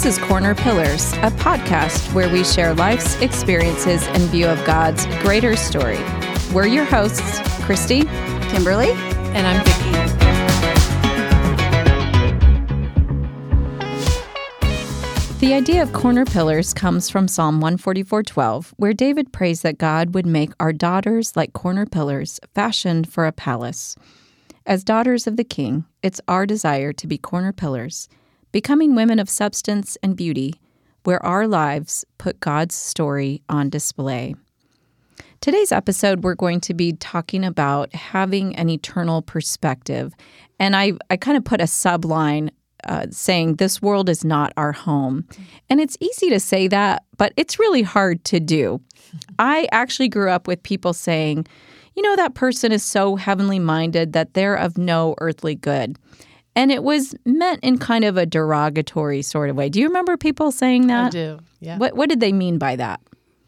This is Corner Pillars, a podcast where we share life's experiences in view of God's greater story. We're your hosts, Christy, Kimberly, and I'm Vicki. The idea of corner pillars comes from Psalm 144:12, where David prays that God would make our daughters like corner pillars fashioned for a palace. As daughters of the King, it's our desire to be corner pillars, becoming women of substance and beauty, where our lives put God's story on display. Today's episode, we're going to be talking about having an eternal perspective. And I kind of put a subline saying this world is not our home. And it's easy to say that, but it's really hard to do. I actually grew up with people saying, you know, that person is so heavenly minded that they're of no earthly good. And it was meant in kind of a derogatory sort of way. Do you remember people saying that? I do, yeah. What did they mean by that?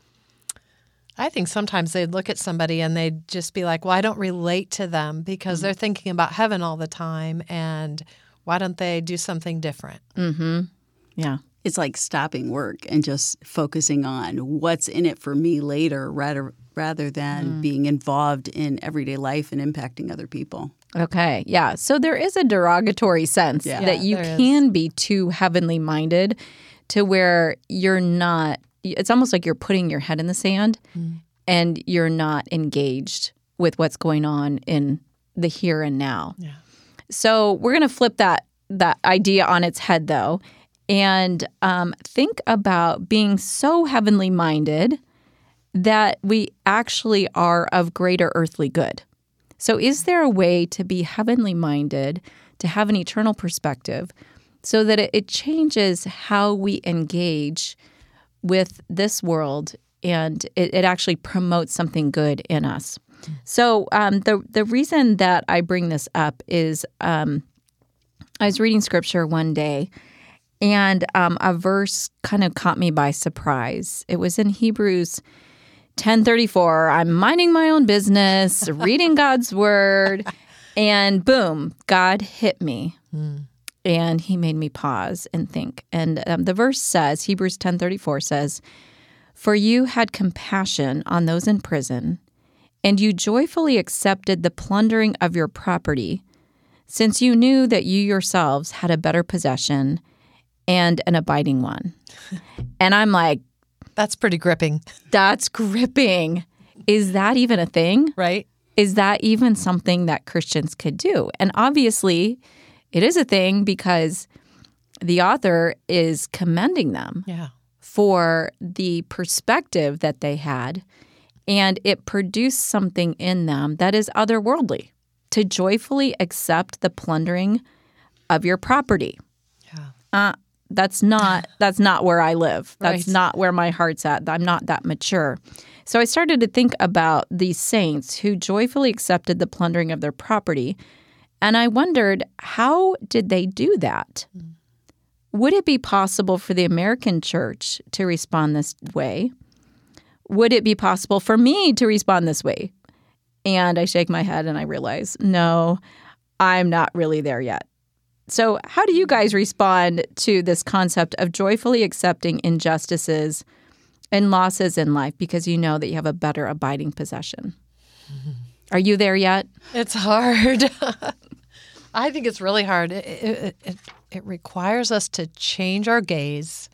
I think sometimes they'd look at somebody and they'd just be like, well, I don't relate to them because they're thinking about heaven all the time, and why don't they do something different? Mm-hmm. Yeah. It's like stopping work and just focusing on what's in it for me later rather than being involved in everyday life and impacting other people. Okay. Yeah. So there is a derogatory sense that you can be too heavenly minded to where you're not, it's almost like you're putting your head in the sand and you're not engaged with what's going on in the here and now. Yeah. So we're going to flip that idea on its head, though, and think about being so heavenly minded that we actually are of greater earthly good. So is there a way to be heavenly minded, to have an eternal perspective, so that it changes how we engage with this world and it actually promotes something good in us? So the reason that I bring this up is I was reading scripture one day, and a verse kind of caught me by surprise. It was in Hebrews 10:34. I'm minding my own business, reading God's word, and boom, God hit me. And he made me pause and think. And the verse says, Hebrews 10:34 says, "For you had compassion on those in prison, and you joyfully accepted the plundering of your property, since you knew that you yourselves had a better possession and an abiding one." And I'm like, that's pretty gripping. That's gripping. Is that even a thing? Right. Is that even something that Christians could do? And obviously, it is a thing because the author is commending them for the perspective that they had, and it produced something in them that is otherworldly, to joyfully accept the plundering of your property. Yeah. That's not where I live. That's Right. not where my heart's at. I'm not that mature. So I started to think about these saints who joyfully accepted the plundering of their property, and I wondered, how did they do that? Would it be possible for the American church to respond this way? Would it be possible for me to respond this way? And I shake my head and I realize, no, I'm not really there yet. So how do you guys respond to this concept of joyfully accepting injustices and losses in life because you know that you have a better abiding possession? Are you there yet? It's hard. I think it's really hard. It requires us to change our gaze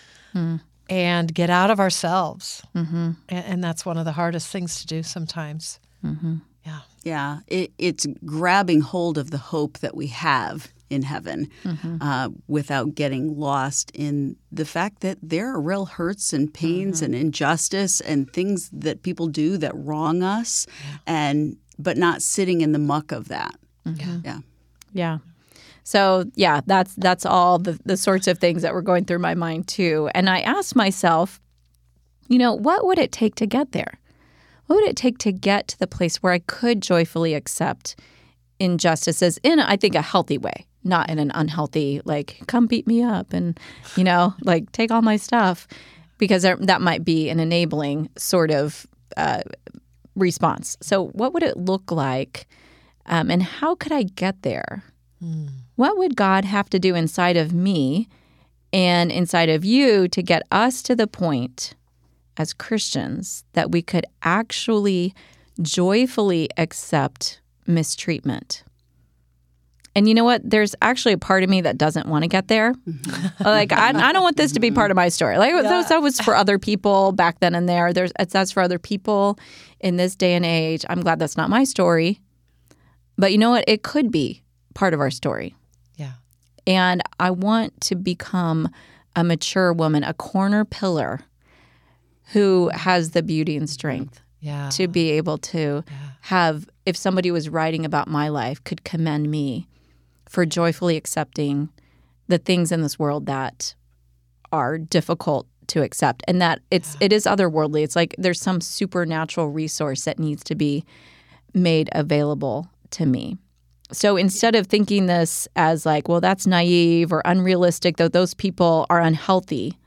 and get out of ourselves. And that's one of the hardest things to do sometimes. Yeah. Yeah, it's grabbing hold of the hope that we have in heaven without getting lost in the fact that there are real hurts and pains and injustice and things that people do that wrong us, but not sitting in the muck of that. Yeah. So, yeah, that's all the sorts of things that were going through my mind, too. And I asked myself, you know, what would it take to get there? What would it take to get to the place where I could joyfully accept injustices in, I think, a healthy way, not in an unhealthy, like, come beat me up and, you know, like, take all my stuff, because that might be an enabling sort of response. So what would it look like, and how could I get there? What would God have to do inside of me and inside of you to get us to the point as Christians that we could actually joyfully accept mistreatment. And you know what? There's actually a part of me that doesn't want to get there. Like, I don't want this to be part of my story. Like, that was for other people back then and there. That's for other people in this day and age. I'm glad that's not my story. But you know what? It could be part of our story. Yeah. And I want to become a mature woman, a corner pillar who has the beauty and strength to be able to have, if somebody was writing about my life, could commend me for joyfully accepting the things in this world that are difficult to accept, and that it is otherworldly. It's like there's some supernatural resource that needs to be made available to me. So instead of thinking this as like, well, that's naive or unrealistic, though those people are unhealthy,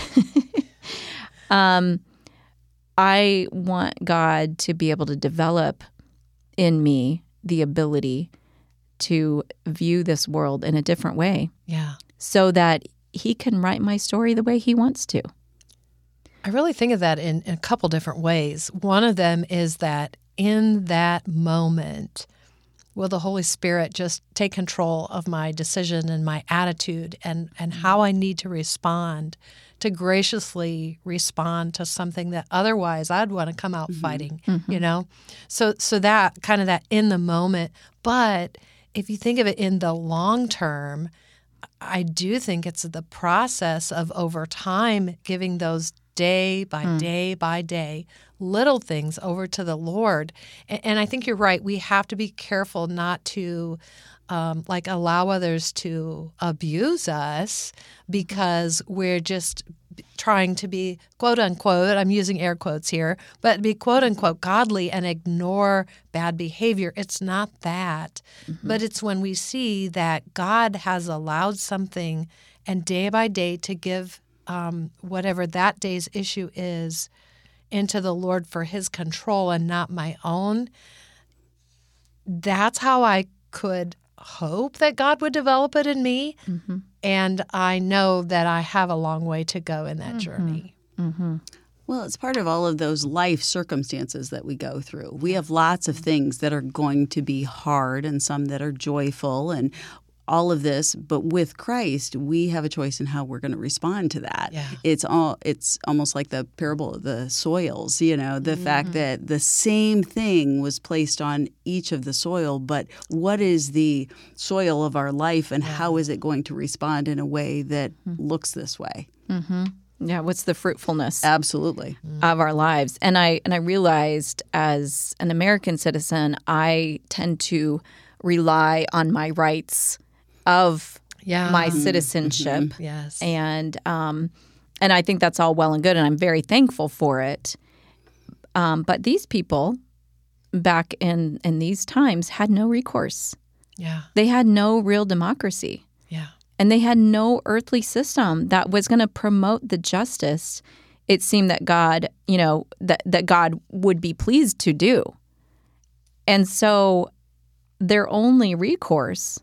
I want God to be able to develop in me the ability to view this world in a different way. Yeah. So that he can write my story the way he wants to. I really think of that in a couple different ways. One of them is that in that moment, will the Holy Spirit just take control of my decision and my attitude and how I need to respond, to graciously respond to something that otherwise I'd want to come out fighting, you know? So that kind of that in the moment. But if you think of it in the long term, I do think it's the process of over time giving those day by day by day little things over to the Lord. And I think you're right. We have to be careful not to allow others to abuse us because we're just trying to be, quote unquote, I'm using air quotes here, but be quote unquote godly and ignore bad behavior. It's not that. But it's when we see that God has allowed something and day by day to give whatever that day's issue is into the Lord for his control and not my own. That's how I could hope that God would develop it in me. And I know that I have a long way to go in that journey. Well, it's part of all of those life circumstances that we go through. We have lots of things that are going to be hard and some that are joyful and all of this, but with Christ, we have a choice in how we're going to respond to that. Yeah. It's almost like the parable of the soils, you know, the fact that the same thing was placed on each of the soil, but what is the soil of our life and how is it going to respond in a way that looks this way? Yeah, what's the fruitfulness Absolutely. of our lives? And I realized as an American citizen, I tend to rely on my rights of my citizenship. Yes. And I think that's all well and good, and I'm very thankful for it. But these people back in these times had no recourse. Yeah. They had no real democracy. Yeah. And they had no earthly system that was going to promote the justice it seemed that God, that God would be pleased to do. And so their only recourse,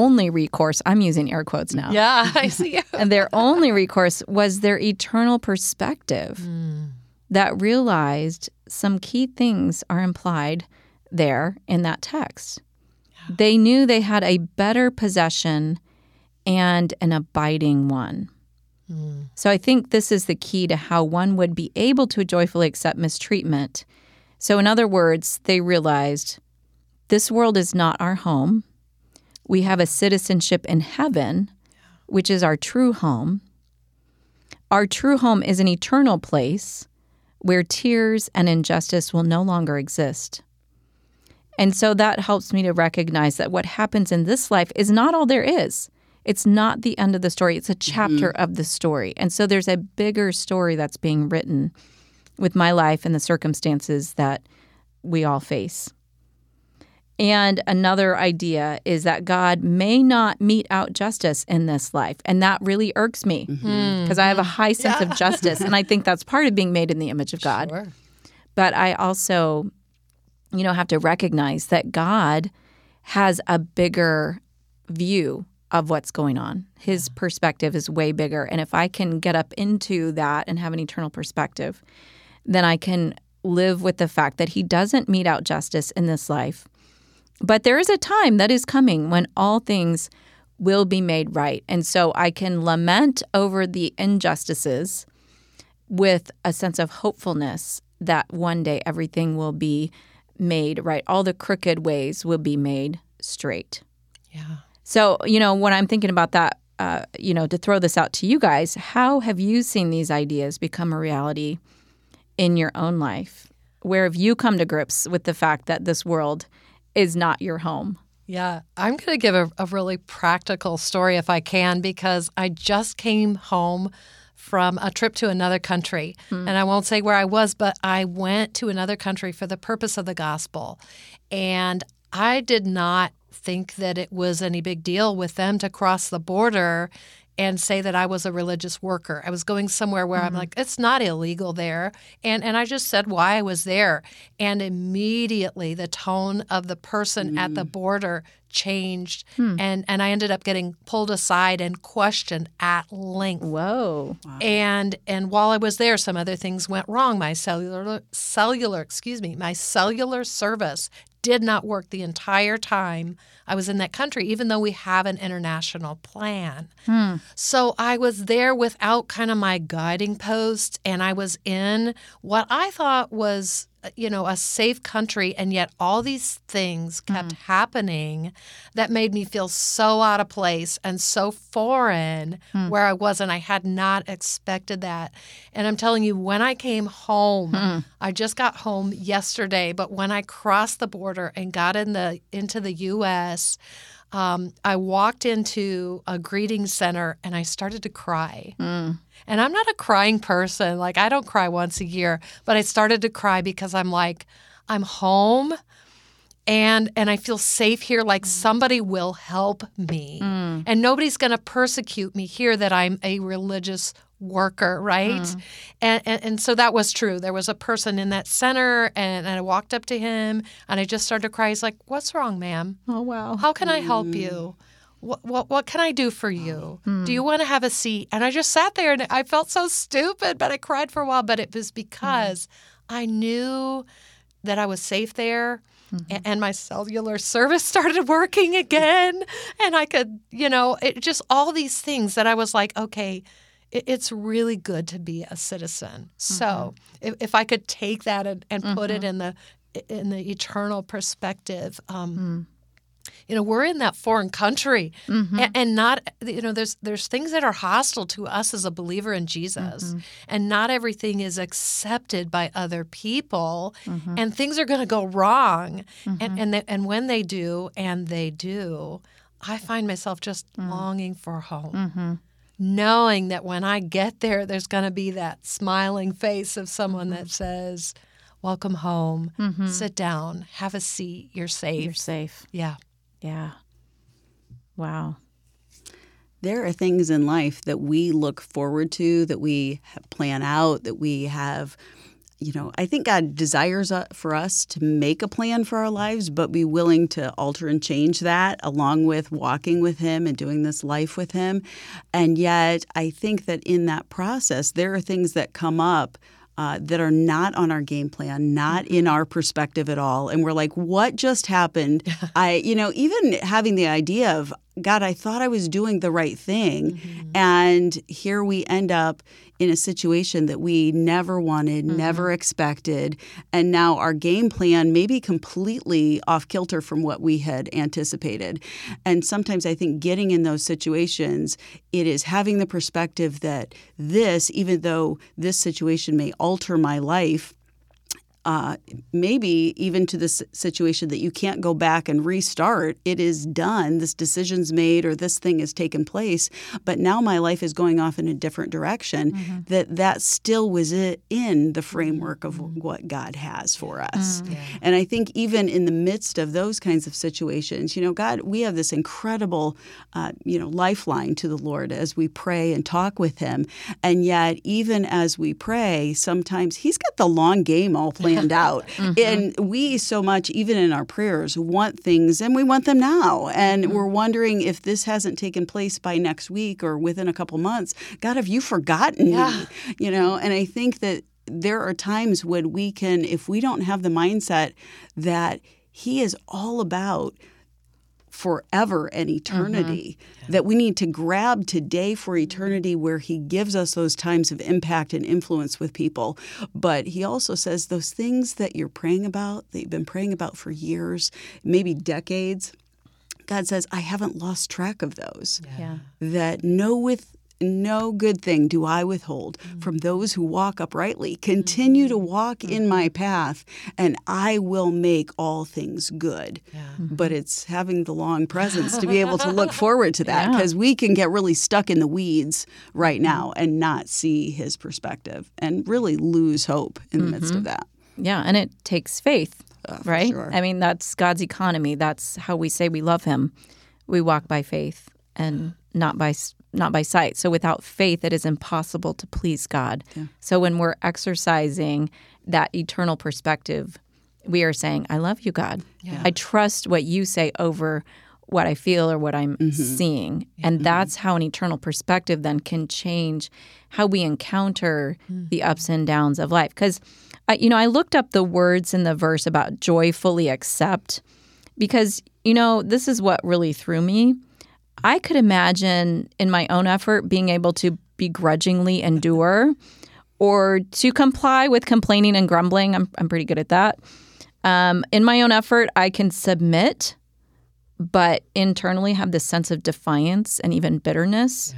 I'm using air quotes now. Yeah, I see you. And their only recourse was their eternal perspective that realized some key things are implied there in that text. Yeah. They knew they had a better possession and an abiding one. So I think this is the key to how one would be able to joyfully accept mistreatment. So in other words, they realized this world is not our home. We have a citizenship in heaven, which is our true home. Our true home is an eternal place where tears and injustice will no longer exist. And so that helps me to recognize that what happens in this life is not all there is. It's not the end of the story. It's a chapter of the story. And so there's a bigger story that's being written with my life and the circumstances that we all face. And another idea is that God may not mete out justice in this life. And that really irks me because I have a high sense of justice. And I think that's part of being made in the image of God. Sure. But I also, have to recognize that God has a bigger view of what's going on. His perspective is way bigger. And if I can get up into that and have an eternal perspective, then I can live with the fact that he doesn't mete out justice in this life. But there is a time that is coming when all things will be made right. And so I can lament over the injustices with a sense of hopefulness that one day everything will be made right. All the crooked ways will be made straight. Yeah. So, when I'm thinking about that, to throw this out to you guys, how have you seen these ideas become a reality in your own life? Where have you come to grips with the fact that this world is not your home? Yeah, I'm going to give a really practical story if I can, because I just came home from a trip to another country. And I won't say where I was, but I went to another country for the purpose of the gospel. And I did not think that it was any big deal with them to cross the border and say that I was a religious worker. I was going somewhere where I'm like, it's not illegal there. And I just said why I was there. And immediately the tone of the person at the border changed. And I ended up getting pulled aside and questioned at length. Whoa. Wow. And while I was there, some other things went wrong. My cellular service did not work the entire time I was in that country, even though we have an international plan. So I was there without kind of my guiding post, and I was in what I thought was, a safe country, and yet all these things kept happening that made me feel so out of place and so foreign where I was, and I had not expected that. And I'm telling you, when I came home, I just got home yesterday, but when I crossed the border and got into the U.S., I walked into a greeting center and I started to cry. And I'm not a crying person. Like, I don't cry once a year, but I started to cry because I'm like, I'm home and I feel safe here. Like, somebody will help me and nobody's going to persecute me here that I'm a religious worker, right? And so that was true. There was a person in that center, and I walked up to him, and I just started to cry. He's like, "What's wrong, ma'am? Oh, wow. How can I help you? What can I do for you? Do you want to have a seat?" And I just sat there, and I felt so stupid, but I cried for a while. But it was because I knew that I was safe there. And my cellular service started working again, and I could, it just all these things that I was like, okay, it's really good to be a citizen. So if I could take that and put it in the eternal perspective, we're in that foreign country, and not, there's things that are hostile to us as a believer in Jesus, and not everything is accepted by other people, and things are going to go wrong, and when they do, I find myself just longing for home. Knowing that when I get there, there's going to be that smiling face of someone that says, "Welcome home, sit down, have a seat, you're safe." You're safe. Yeah. Yeah. Wow. There are things in life that we look forward to, that we plan out, that we have, I think God desires for us to make a plan for our lives, but be willing to alter and change that along with walking with Him and doing this life with Him. And yet I think that in that process, there are things that come up that are not on our game plan, not in our perspective at all. And we're like, what just happened? Even having the idea of, God, I thought I was doing the right thing. And here we end up in a situation that we never wanted, never expected. And now our game plan may be completely off kilter from what we had anticipated. And sometimes I think getting in those situations, it is having the perspective that even though this situation may alter my life, maybe even to this situation that you can't go back and restart. It is done. This decision's made, or this thing has taken place. But now my life is going off in a different direction. That still was in the framework of what God has for us. Yeah. And I think even in the midst of those kinds of situations, God, we have this incredible, lifeline to the Lord as we pray and talk with Him. And yet, even as we pray, sometimes He's got the long game all planned planned out. And we so much, even in our prayers, want things and we want them now. And we're wondering if this hasn't taken place by next week or within a couple months. God, have you forgotten me? And I think that there are times when we can, if we don't have the mindset that He is all about forever and eternity, that we need to grab today for eternity, where He gives us those times of impact and influence with people. But He also says those things that you're praying about, that you've been praying about for years, maybe decades, God says, I haven't lost track of those. That no good thing do I withhold from those who walk uprightly. Continue to walk in my path, and I will make all things good. But it's having the long presence to be able to look forward to that, because we can get really stuck in the weeds right now and not see His perspective and really lose hope in the midst of that. Yeah, and it takes faith, right? Sure. I mean, that's God's economy. That's how we say we love Him. We walk by faith and not by sight. So without faith, it is impossible to please God. So when we're exercising that eternal perspective, we are saying, I love you, God. I trust what you say over what I feel or what I'm seeing. And that's how an eternal perspective then can change how we encounter the ups and downs of life. Because, I looked up the words in the verse about joyfully accept, because, this is what really threw me. I could imagine in my own effort being able to begrudgingly endure or to comply with complaining and grumbling. I'm pretty good at that. In my own effort, I can submit, but internally have this sense of defiance and even bitterness.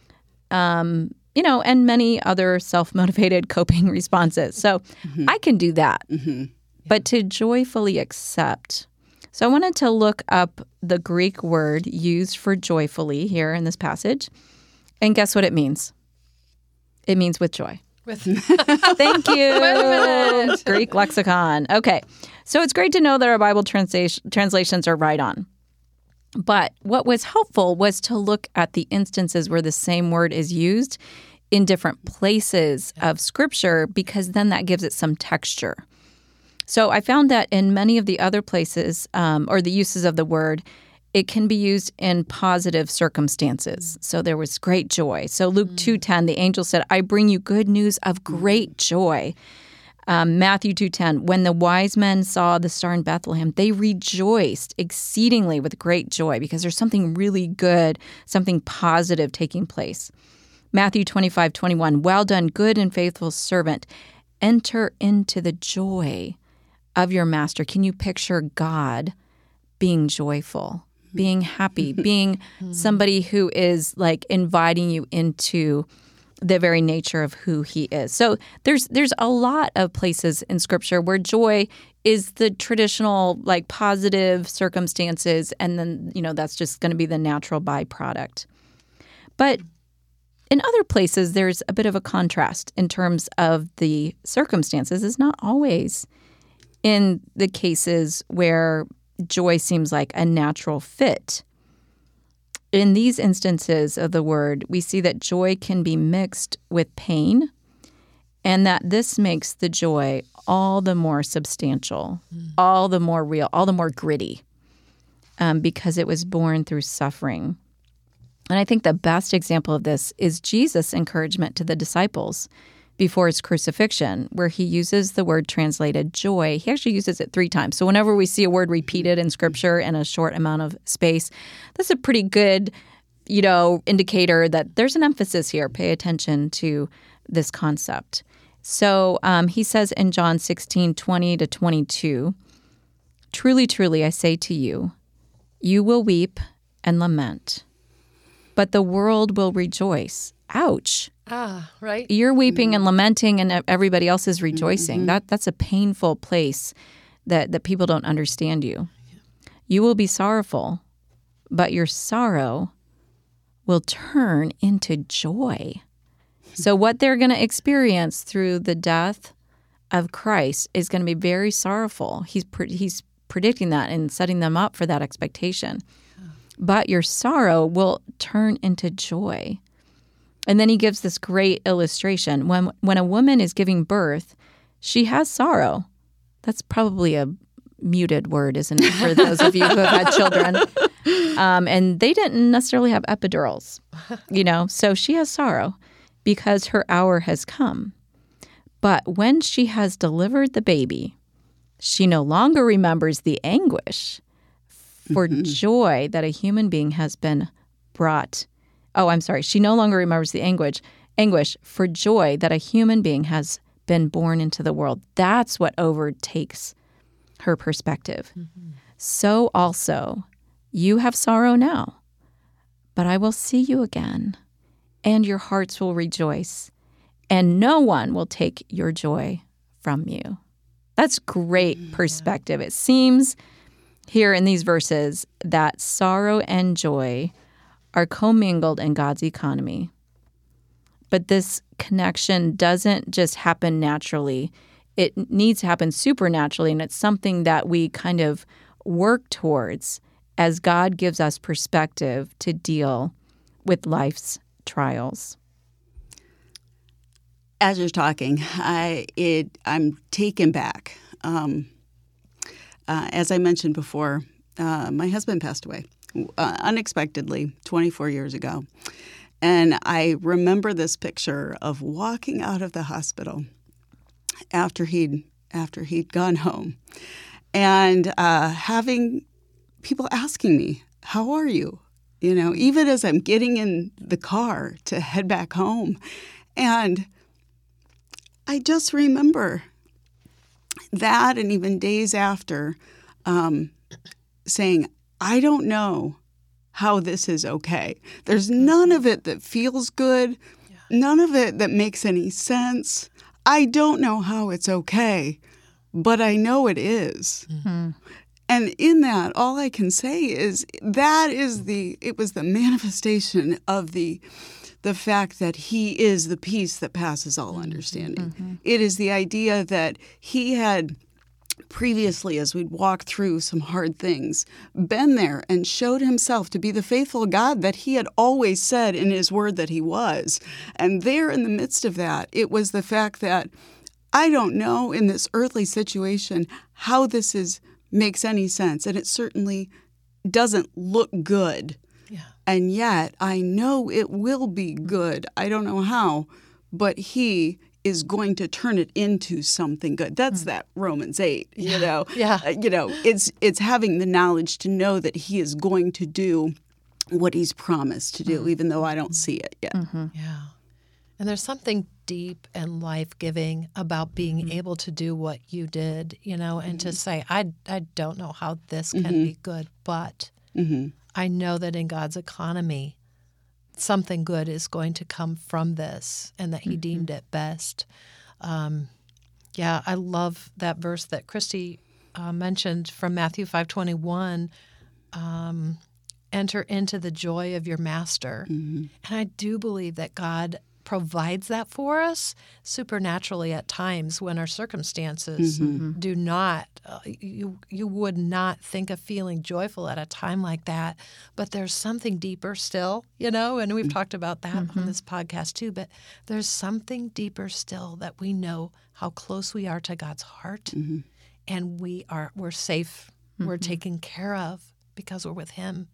And many other self-motivated coping responses. So I can do that. But to joyfully accept. So I wanted to look up the Greek word used for joyfully here in this passage. And guess what it means? It means with joy. Thank you. Wait a minute. Greek lexicon. Okay. So it's great to know that our Bible translations are right on. But what was helpful was to look at the instances where the same word is used in different places of Scripture, because then that gives it some texture. So I found that in many of the other places, or the uses of the word, it can be used in positive circumstances. So there was great joy. So Luke 2:10, the angel said, I bring you good news of great joy. Matthew 2:10, when the wise men saw the star in Bethlehem, they rejoiced exceedingly with great joy, because there's something really good, something positive taking place. Matthew 25:21, well done, good and faithful servant. Enter into the joy of your master. Can you picture God being joyful, being happy, being somebody who is like inviting you into the very nature of who He is? So there's a lot of places in Scripture where joy is the traditional like positive circumstances, and then that's just going to be the natural byproduct. But in other places, there's a bit of a contrast in terms of the circumstances. It's not always in the cases where joy seems like a natural fit. In these instances of the word, we see that joy can be mixed with pain, and that this makes the joy all the more substantial, all the more real, all the more gritty, because it was born through suffering. And I think the best example of this is Jesus' encouragement to the disciples before His crucifixion, where He uses the word translated joy. He actually uses it 3 times. So whenever we see a word repeated in Scripture in a short amount of space, that's a pretty good, indicator that there's an emphasis here. Pay attention to this concept. So He says in John 16:20-22, truly, truly, I say to you, you will weep and lament, but the world will rejoice. Ouch. Right. You're weeping and lamenting, and everybody else is rejoicing. That's a painful place that people don't understand you. You will be sorrowful, but your sorrow will turn into joy. So what they're going to experience through the death of Christ is going to be very sorrowful. He's predicting that and setting them up for that expectation. But your sorrow will turn into joy. And then He gives this great illustration. When a woman is giving birth, she has sorrow. That's probably a muted word, isn't it, for those of you who have had children? And they didn't necessarily have epidurals, So she has sorrow because her hour has come. But when she has delivered the baby, she no longer remembers the anguish for joy that a human being has been brought. Oh, I'm sorry. She no longer remembers the anguish for joy that a human being has been born into the world. That's what overtakes her perspective. So also, you have sorrow now, but I will see you again, and your hearts will rejoice, and no one will take your joy from you. That's great perspective. It seems here in these verses that sorrow and joy are commingled in God's economy. But this connection doesn't just happen naturally. It needs to happen supernaturally, and it's something that we kind of work towards as God gives us perspective to deal with life's trials. As you're talking, I'm taken back. As I mentioned before, my husband passed away unexpectedly 24 years ago. And I remember this picture of walking out of the hospital after he'd gone home and having people asking me, "How are you?" Even as I'm getting in the car to head back home. And I just remember that, and even days after, saying, I don't know how this is okay. There's none of it that feels good, none of it that makes any sense. I don't know how it's okay, but I know it is. Mm-hmm. And in that, all I can say is it was the manifestation of the fact that he is the peace that passes all understanding. Mm-hmm. It is the idea that he had previously, as we'd walked through some hard things, been there and showed himself to be the faithful God that he had always said in his word that he was. And there in the midst of that, it was the fact that I don't know in this earthly situation how this makes any sense. And it certainly doesn't look good. Yeah. And yet I know it will be good. I don't know how, but he is going to turn it into something good. That's that Romans 8, Yeah. It's having the knowledge to know that he is going to do what he's promised to do, even though I don't see it yet. Mm-hmm. Yeah. And there's something deep and life-giving about being able to do what you did, and to say, I don't know how this can be good, but I know that in God's economy, something good is going to come from this, and that he deemed it best. I love that verse that Christy mentioned from Matthew 5:21, enter into the joy of your master. Mm-hmm. And I do believe that God provides that for us supernaturally at times when our circumstances do not, you would not think of feeling joyful at a time like that. But there's something deeper still, and we've talked about that on this podcast too, but there's something deeper still that we know how close we are to God's heart, and we're safe, we're taken care of because we're with him.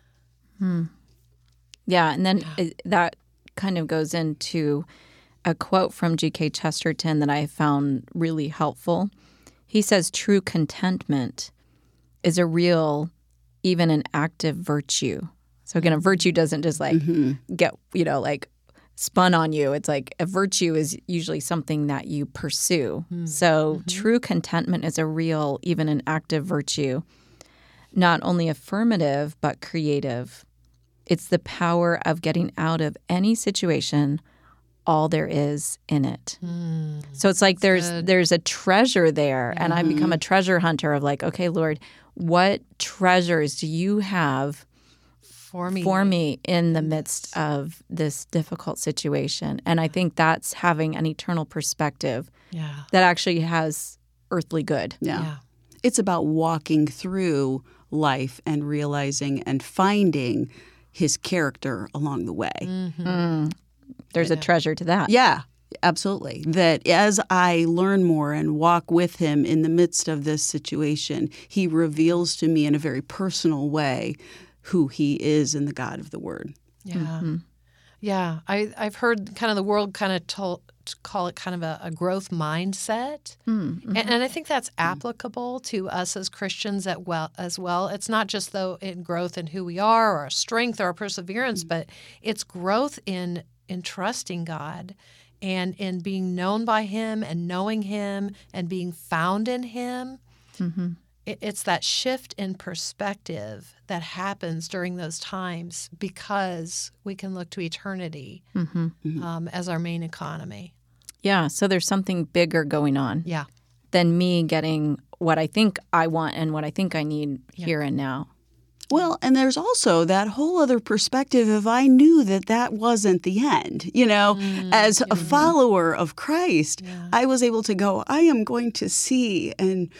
Yeah, and then that kind of goes into a quote from G.K. Chesterton that I found really helpful. He says, true contentment is a real, even an active virtue. So again, a virtue doesn't just get, spun on you. It's like a virtue is usually something that you pursue. So true contentment is a real, even an active virtue, not only affirmative, but creative. It's the power of getting out of any situation all there is in it. So it's like there's a treasure there, and I become a treasure hunter of like, okay, Lord, what treasures do you have for me in the midst of this difficult situation? And I think that's having an eternal perspective that actually has earthly good. Yeah. It's about walking through life and realizing and finding his character along the way. There's a treasure to that. Yeah. Absolutely. That as I learn more and walk with him in the midst of this situation, he reveals to me in a very personal way who he is in the God of the Word. Yeah. Yeah. I've heard kind of the world kind of call it kind of a growth mindset. And I think that's applicable to us as Christians as well. It's not just though in growth in who we are or our strength or our perseverance, but it's growth in trusting God and in being known by him and knowing him and being found in him. It's that shift in perspective that happens during those times because we can look to eternity as our main economy. Yeah, so there's something bigger going on than me getting what I think I want and what I think I need here and now. Well, and there's also that whole other perspective of I knew that wasn't the end. As a follower of Christ, I was able to go, I am going to see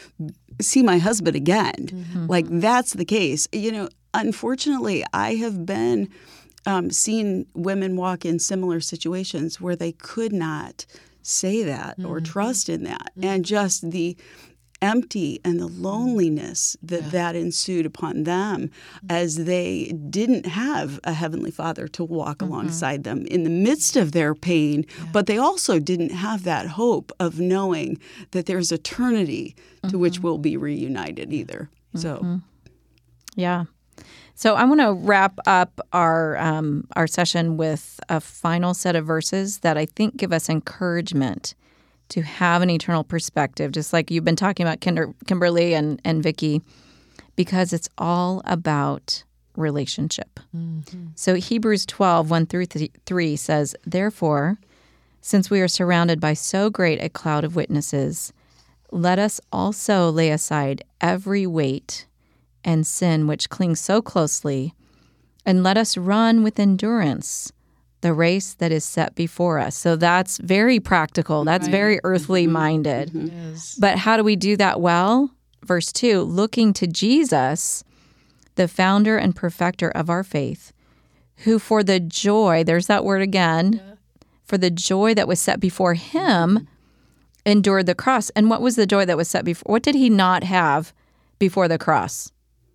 my husband again. Like that's the case. Unfortunately, I have been seen women walk in similar situations where they could not say that or trust in that. And just the empty and the loneliness that ensued upon them as they didn't have a Heavenly Father to walk alongside them in the midst of their pain, but they also didn't have that hope of knowing that there's eternity to which we'll be reunited either. So, yeah. So I want to wrap up our session with a final set of verses that I think give us encouragement to have an eternal perspective, just like you've been talking about, Kimberly and Vicki, because it's all about relationship. So Hebrews 12, 1-3 says, "Therefore, since we are surrounded by so great a cloud of witnesses, let us also lay aside every weight and sin which clings so closely, and let us run with endurance the race that is set before us." So that's very practical. That's very earthly minded. Yes. But how do we do that well? Verse 2, looking to Jesus, the founder and perfecter of our faith, who for the joy, there's that word again, for the joy that was set before him, endured the cross. And what was the joy that was set before? What did he not have before the cross?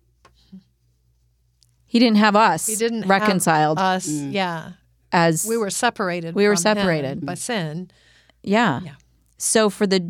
He didn't have us reconciled. Have us, as we were separated. We were from separated him by sin. Yeah. So for that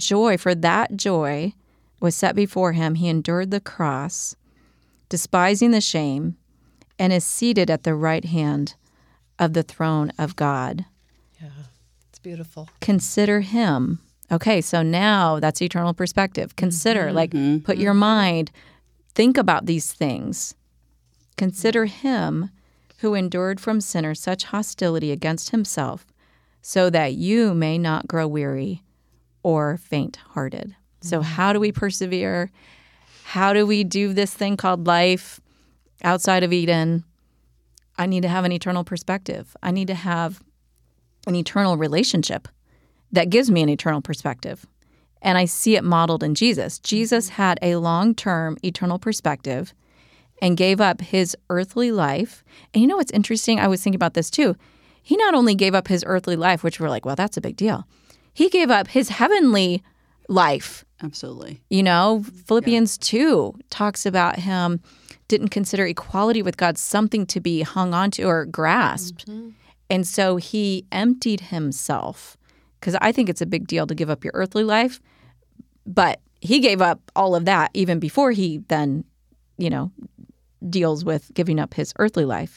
joy was set before him, he endured the cross, despising the shame, and is seated at the right hand of the throne of God. Yeah, it's beautiful. Consider him. Okay, so now that's eternal perspective. Consider, put your mind, think about these things. Consider him who endured from sinners such hostility against himself, so that you may not grow weary or faint-hearted. So how do we persevere? How do we do this thing called life outside of Eden? I need to have an eternal perspective. I need to have an eternal relationship that gives me an eternal perspective. And I see it modeled in Jesus. Jesus had a long-term eternal perspective and gave up his earthly life. And you know what's interesting? I was thinking about this too. He not only gave up his earthly life, which we're like, well, that's a big deal. He gave up his heavenly life. Absolutely. Philippians 2 talks about him didn't consider equality with God something to be hung onto or grasped. And so he emptied himself, because I think it's a big deal to give up your earthly life. But he gave up all of that even before he then, deals with giving up his earthly life.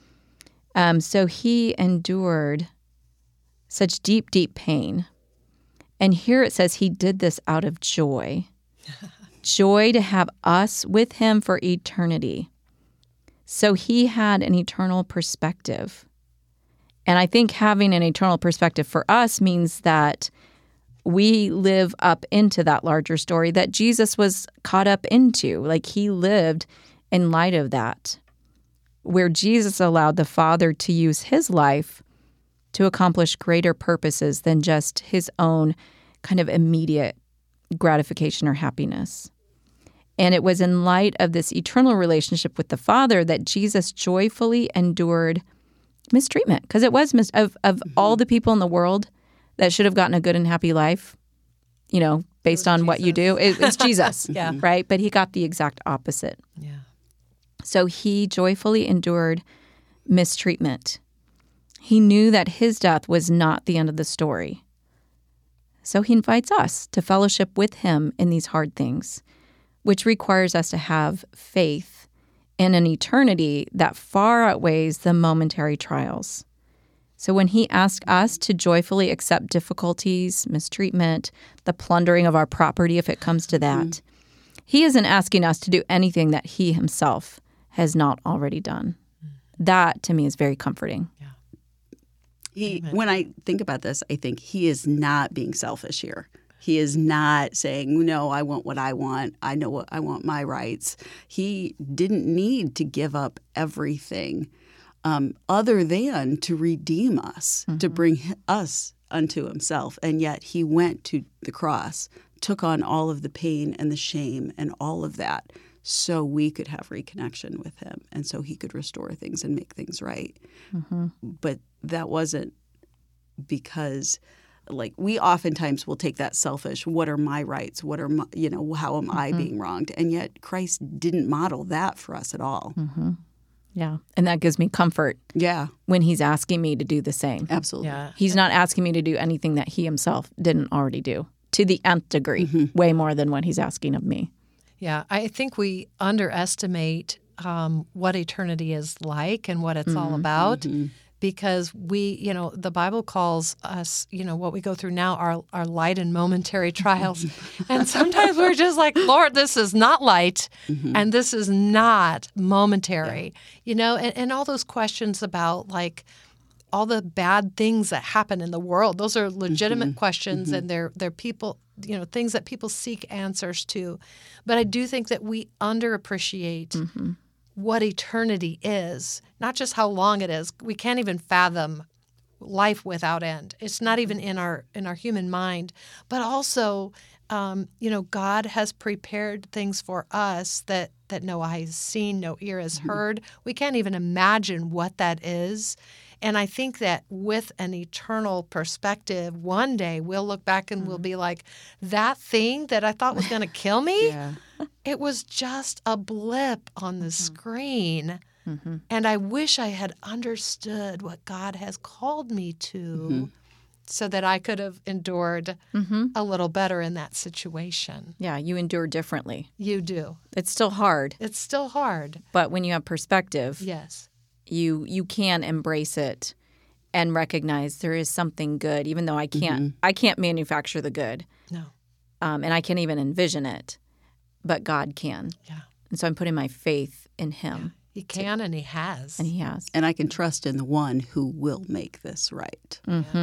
So he endured such deep, deep pain. And here it says he did this out of joy. Joy to have us with him for eternity. So he had an eternal perspective. And I think having an eternal perspective for us means that we live up into that larger story that Jesus was caught up into. Like he lived in light of that, where Jesus allowed the Father to use his life to accomplish greater purposes than just his own kind of immediate gratification or happiness. And it was in light of this eternal relationship with the Father that Jesus joyfully endured mistreatment, because it was of all the people in the world, that should have gotten a good and happy life, based on what you do. It's Jesus, Yeah. right? But he got the exact opposite. Yeah. So he joyfully endured mistreatment. He knew that his death was not the end of the story. So he invites us to fellowship with him in these hard things, which requires us to have faith in an eternity that far outweighs the momentary trials. So when he asks us to joyfully accept difficulties, mistreatment, the plundering of our property if it comes to that, he isn't asking us to do anything that he himself has not already done. That, to me, is very comforting. When I think about this, I think he is not being selfish here. He is not saying, no, I want what I want. I know what I want, my rights. He didn't need to give up everything other than to redeem us, to bring us unto himself. And yet he went to the cross, took on all of the pain and the shame and all of that so we could have reconnection with him and so he could restore things and make things right. But that wasn't because, like, we oftentimes will take that selfish, what are my rights? What are my, how am I being wronged? And yet Christ didn't model that for us at all. Yeah. And that gives me comfort Yeah, when he's asking me to do the same. absolutely. Yeah. He's not asking me to do anything that he himself didn't already do to the nth degree, way more than what he's asking of me. Yeah, I think we underestimate what eternity is like and what it's all about because the Bible calls us, what we go through now are light and momentary trials. And sometimes we're just like, Lord, this is not light and this is not momentary, and all those questions about like all the bad things that happen in the world. Those are legitimate questions and they're people, things that people seek answers to. But I do think that we underappreciate what eternity is, not just how long it is. We can't even fathom life without end. It's not even in our human mind. But also, God has prepared things for us that no eye has seen, no ear has heard. We can't even imagine what that is. And I think that with an eternal perspective, one day we'll look back and we'll be like, that thing that I thought was going to kill me, it was just a blip on the screen. And I wish I had understood what God has called me to so that I could have endured a little better in that situation. Yeah, you endure differently. You do. It's still hard, It's still hard. but when you have perspective, Yes. you can embrace it and recognize there is something good, even though I can't manufacture the good, No. and I can't even envision it, but God can. Yeah. And so I'm putting my faith in him, He can and he has. and he has. And I can trust in the one who will make this right.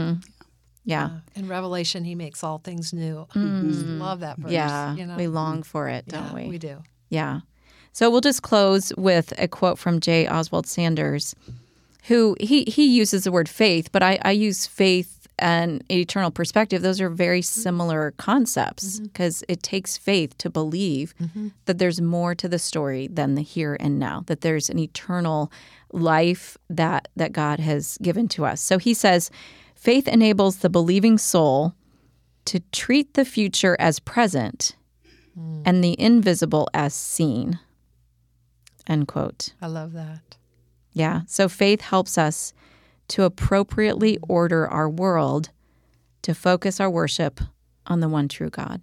Yeah. In Revelation, he makes all things new. I just love that verse. Yeah. We long for it, don't we? We do. Yeah. So we'll just close with a quote from J. Oswald Sanders, who he uses the word faith, but I use faith and eternal perspective. Those are very similar concepts because it takes faith to believe that there's more to the story than the here and now, that there's an eternal life that God has given to us. So he says, faith enables the believing soul to treat the future as present and the invisible as seen. End quote. I love that. Yeah. So faith helps us to appropriately order our world to focus our worship on the one true God.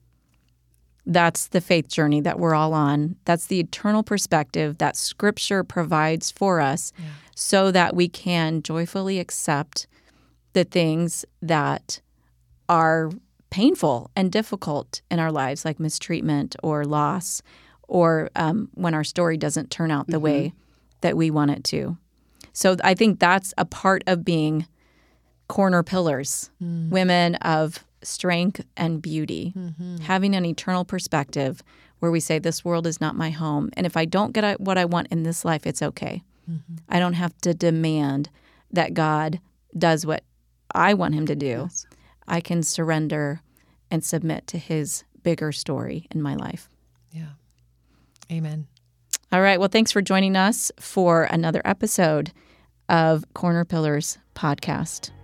That's the faith journey that we're all on. That's the eternal perspective that Scripture provides for us so that we can joyfully accept the things that are painful and difficult in our lives, like mistreatment or loss, or when our story doesn't turn out the way that we want it to. So I think that's a part of being corner pillars, women of strength and beauty, having an eternal perspective where we say, this world is not my home. And if I don't get what I want in this life, it's okay. I don't have to demand that God does what I want him to do. Yes. I can surrender and submit to his bigger story in my life. Yeah. Amen. All right. Well, thanks for joining us for another episode of Corner Pillars podcast.